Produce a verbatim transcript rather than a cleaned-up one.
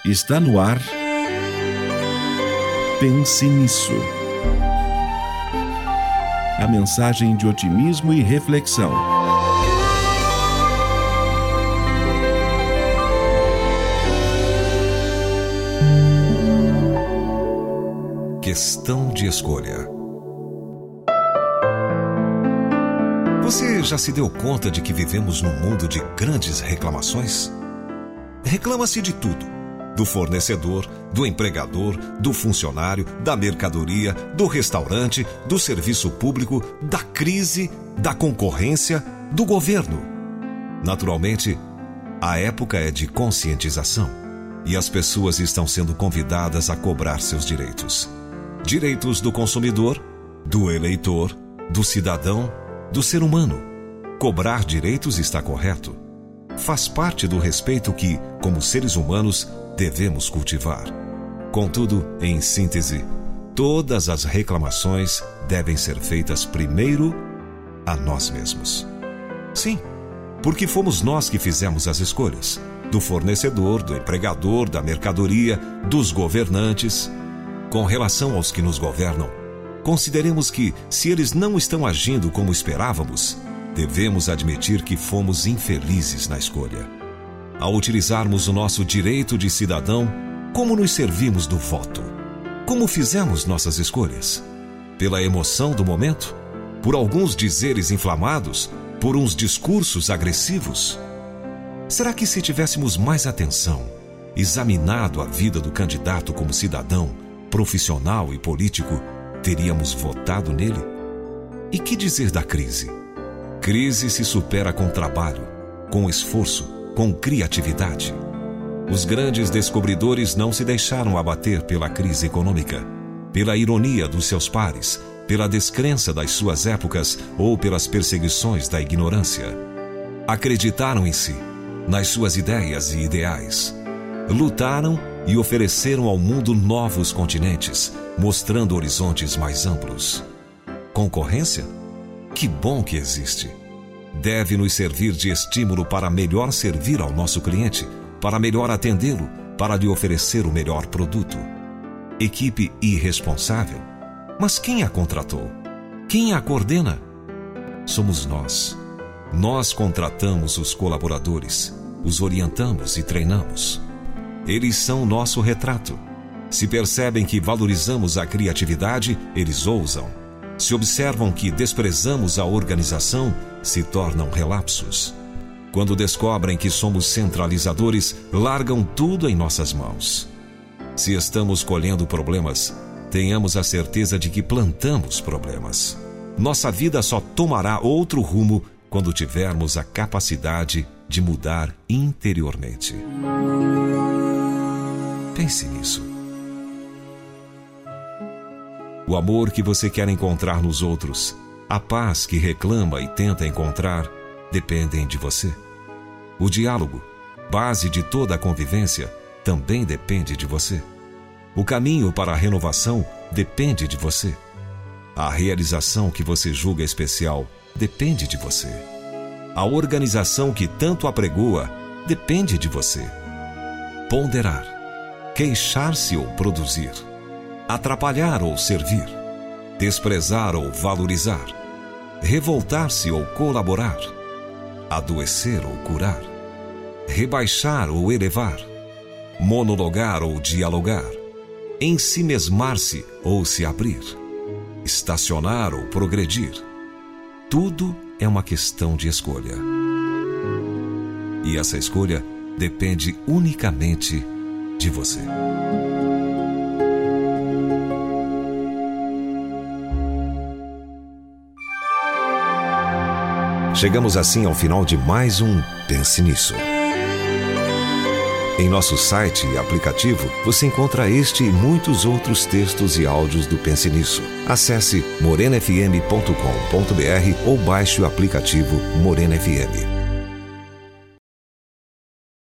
Está no ar. Pense nisso. A mensagem de otimismo e reflexão. Questão de escolha. Você já se deu conta de que vivemos num mundo de grandes reclamações? Reclama-se de tudo: do fornecedor, do empregador, do funcionário, da mercadoria, do restaurante, do serviço público, da crise, da concorrência, do governo. Naturalmente, a época é de conscientização e as pessoas estão sendo convidadas a cobrar seus direitos. Direitos do consumidor, do eleitor, do cidadão, do ser humano. Cobrar direitos está correto. Faz parte do respeito que, como seres humanos, devemos cultivar. Contudo, em síntese, todas as reclamações devem ser feitas primeiro a nós mesmos. Sim, porque fomos nós que fizemos as escolhas, do fornecedor, do empregador, da mercadoria, dos governantes. Com relação aos que nos governam, consideremos que, se eles não estão agindo como esperávamos, devemos admitir que fomos infelizes na escolha. Ao utilizarmos o nosso direito de cidadão, como nos servimos do voto? Como fizemos nossas escolhas? Pela emoção do momento? Por alguns dizeres inflamados? Por uns discursos agressivos? Será que, se tivéssemos mais atenção, examinado a vida do candidato como cidadão, profissional e político, teríamos votado nele? E que dizer da crise? Crise se supera com trabalho, com esforço, com criatividade. Os grandes descobridores não se deixaram abater pela crise econômica, pela ironia dos seus pares, pela descrença das suas épocas ou pelas perseguições da ignorância. Acreditaram em si, nas suas ideias e ideais. Lutaram e ofereceram ao mundo novos continentes, mostrando horizontes mais amplos. Concorrência? Que bom que existe. Deve nos servir de estímulo para melhor servir ao nosso cliente, para melhor atendê-lo, para lhe oferecer o melhor produto. Equipe irresponsável? Mas quem a contratou? Quem a coordena? Somos nós. Nós contratamos os colaboradores, os orientamos e treinamos. Eles são nosso retrato. Se percebem que valorizamos a criatividade, eles ousam. Se observam que desprezamos a organização, se tornam relapsos. Quando descobrem que somos centralizadores, largam tudo em nossas mãos. Se estamos colhendo problemas, tenhamos a certeza de que plantamos problemas. Nossa vida só tomará outro rumo quando tivermos a capacidade de mudar interiormente. Pense nisso. O amor que você quer encontrar nos outros, a paz que reclama e tenta encontrar, dependem de você. O diálogo, base de toda a convivência, também depende de você. O caminho para a renovação depende de você. A realização que você julga especial depende de você. A organização que tanto apregoa depende de você. Ponderar, queixar-se ou produzir, atrapalhar ou servir, desprezar ou valorizar, revoltar-se ou colaborar, adoecer ou curar, rebaixar ou elevar, monologar ou dialogar, ensimesmar-se ou se abrir, estacionar ou progredir. Tudo é uma questão de escolha. E essa escolha depende unicamente de você. Chegamos assim ao final de mais um Pense Nisso. Em nosso site e aplicativo, você encontra este e muitos outros textos e áudios do Pense Nisso. Acesse morena f m ponto com ponto b r ou baixe o aplicativo Morena F M.